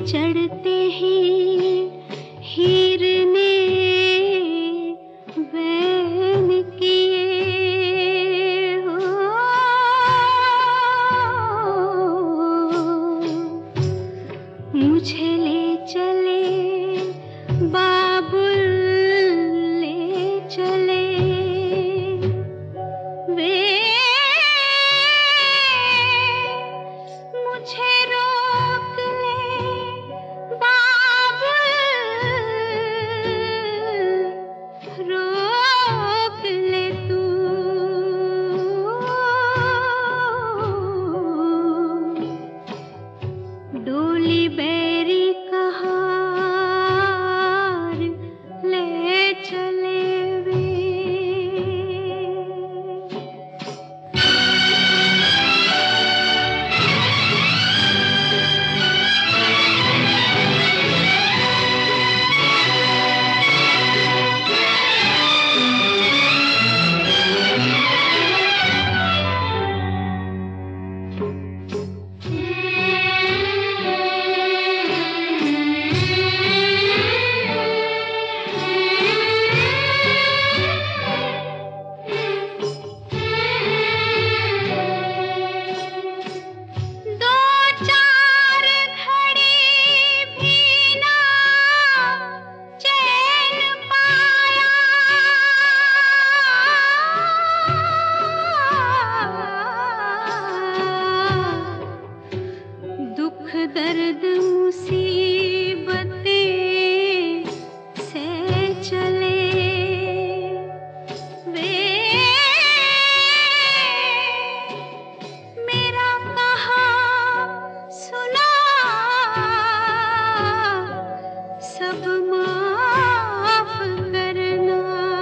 चढ़ते ही हिरने बैन किए हो। मुझे ले चले बाबुल, ले चले वे, मुझे रोक ले बाबुल, रोक ले तू। डोली बैरी कहार ले चले वे। दर्द मुसीबतें से चले वे, मेरा कहा सुना सब माफ करना।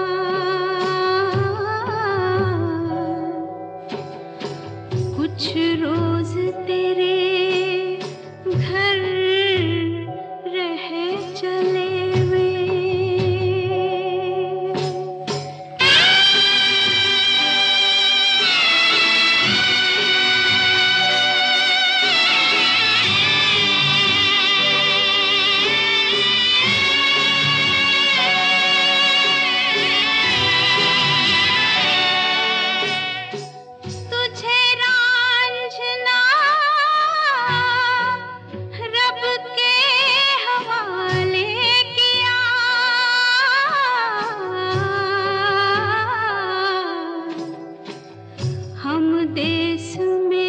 कुछ रोज तेरे घर रह चले वे। तुझे रांझना रब के हवाले किया, हम देश में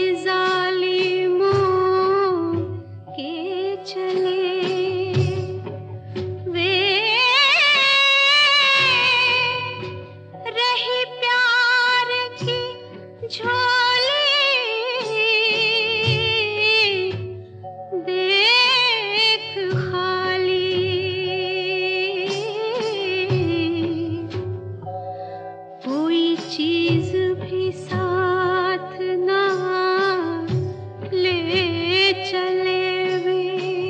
जालिमों के चले वे, रही प्यार की झोली देख खाली। कोई चीज भी साथ ना ले चले वे।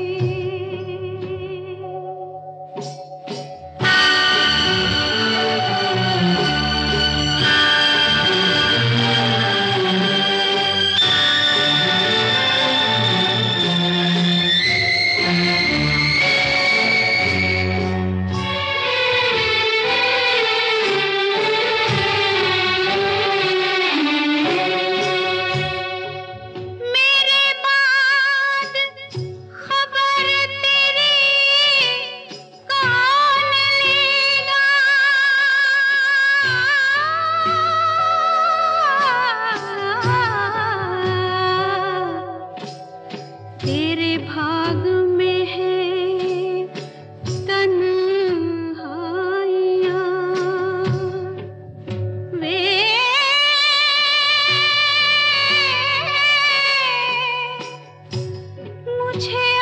मेरे बाद खबर तेरी कौन लेगा, तेरे भाग में है तन्हाइयाँ वे, मुझे